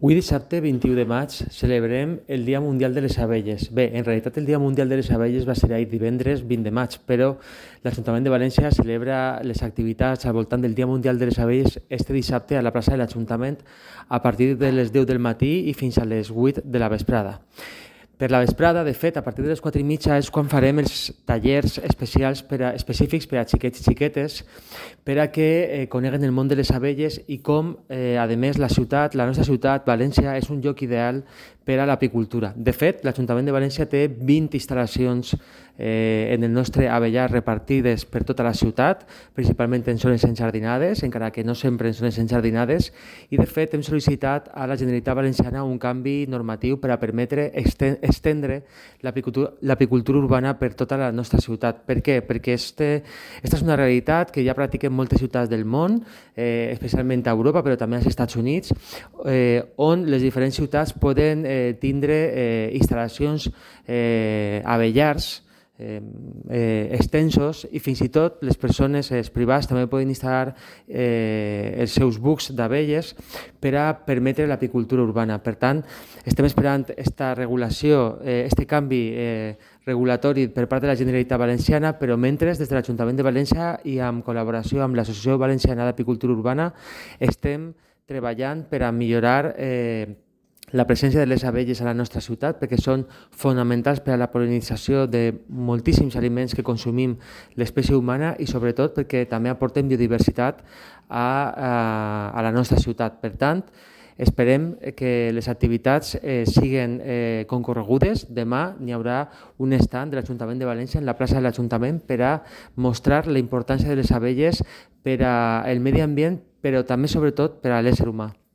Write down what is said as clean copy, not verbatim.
Avui dissabte 21 de maig celebrem el Dia Mundial de les Abelles. Bé, en realitat el Dia Mundial de les Abelles va ser ahir divendres 20 de maig, però l'Ajuntament de València celebra les activitats al voltant del Dia Mundial de les Abelles este dissabte a la plaça de l'Ajuntament a partir de les 10 del matí i fins a les 8 de la vesprada. Per la vesprada, de fet, a partir de les 4:30 és quan farem els tallers especials específics per a xiquets i xiquetes per a que coneguen el món de les abelles i com, a més, la nostra ciutat, València, és un lloc ideal per a l'apicultura. De fet, l'Ajuntament de València té 20 instal·lacions en el nostre abellar repartides per tota la ciutat, principalment en zones enjardinades, encara que no sempre en zones enjardinades, i de fet hem sol·licitat a la Generalitat Valenciana un canvi normatiu per a permetre estendre l'apicultura urbana per tota la nostra ciutat. Per què? Perquè esta és una realitat que ja practiquen moltes ciutats del món, especialment a Europa, però també als Estats Units, on les diferents ciutats poden tindre instal·lacions abellars extensos i fins i tot les persones privades també poden instal·lar els seus bucs d'abelles per a permetre l'apicultura urbana. Per tant, estem esperant aquesta regulació, este canvi regulatori per part de la Generalitat Valenciana, però mentre des de l'Ajuntament de València i en col·laboració amb l'Associació Valenciana d'Apicultura Urbana estem treballant per a millorar la presència de les abelles a la nostra ciutat, perquè són fonamentals per a la pol·linització de moltíssims aliments que consumim l'espècie humana i sobretot perquè també aporten biodiversitat a la nostra ciutat. Per tant, esperem que les activitats siguen concorregudes. Demà n'hi haurà un stand de l'Ajuntament de València en la plaça de l'Ajuntament per a mostrar la importància de les abelles per al medi ambient, però també sobretot per a l'ésser humà.